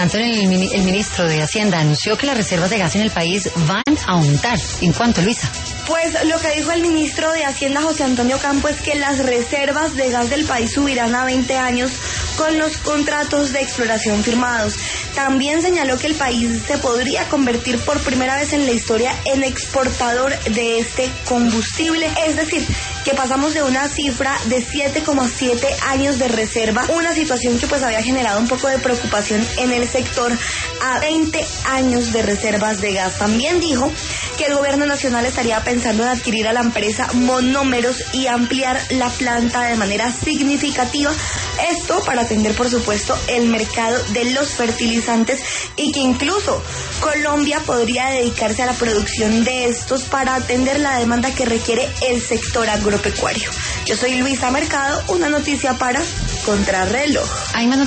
Antonio, el ministro de Hacienda anunció que las reservas de gas en el país van a aumentar. ¿En cuánto, Luisa? Pues lo que dijo el ministro de Hacienda, José Antonio Campo, es que las reservas de gas del país subirán a 20 años con los contratos de exploración firmados. También señaló que el país se podría convertir por primera vez en la historia en exportador de este combustible, es decir, que pasamos de una cifra de 7,7 años de reserva, una situación que pues había generado un poco de preocupación en el sector, a 20 años de reservas de gas. También dijo que el gobierno nacional estaría pensando en adquirir a la empresa Monómeros y ampliar la planta de manera significativa, esto para atender por supuesto el mercado de los fertilizantes, y que incluso Colombia podría dedicarse a la producción de estos para atender la demanda que requiere el sector agropecuario. Yo soy Luisa Mercado, una noticia para Contrarreloj.